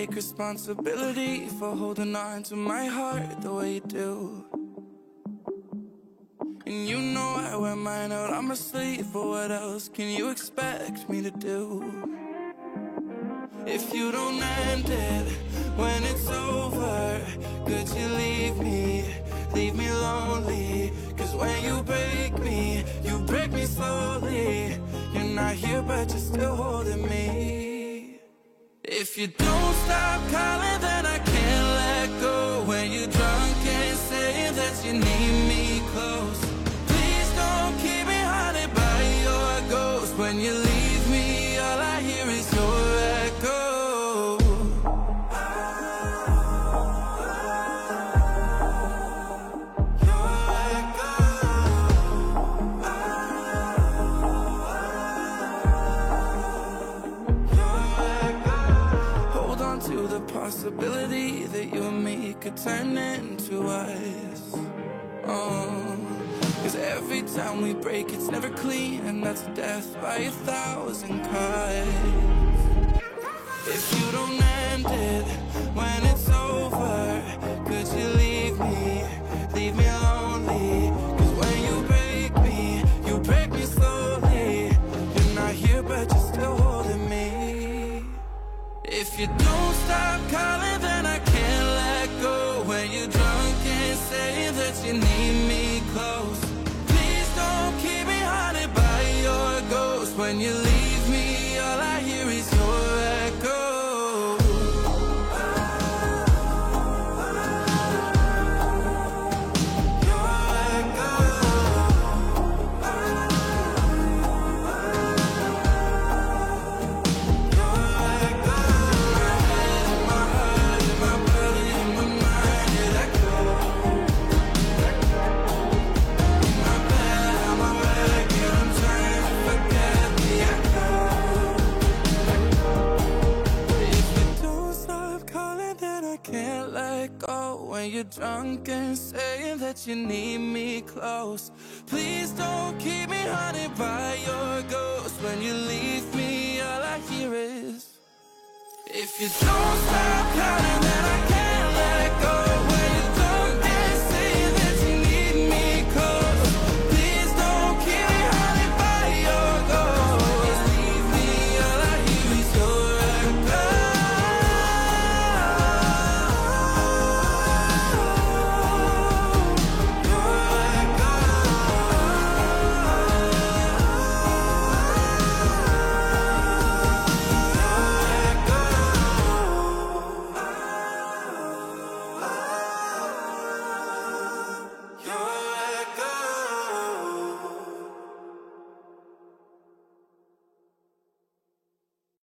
take responsibility for holding on to my heart the way you do. And you know I wear mine out on my sleeve, but what else can you expect me to do? If you don't end it when it's over, could you leave me lonely? Cause when you break me slowly. You're not here but you're still holding me. If you don't stop calling, then I can't let go. When you're drunk and saying that you need me close, please don't keep me haunted by your ghost. When you leave me, all I hear is your echo. To the possibility that you and me could turn into us. Cause every time we break it's never clean, and that's death by 1,000 cuts. If you don't end it when it's over, could you leave me lonely? Cause when you break me slowly. You're not here but you're still holding me. If you don't stop calling, then I can't let go. When you're drunk and saying that you need me close, please don't keep me haunted by your ghost. When you leave me, all I hear is your echo. When you're drunk and saying that you need me close, please don't keep me haunted by your ghost. When you leave me, all I hear is, if you don't stop counting.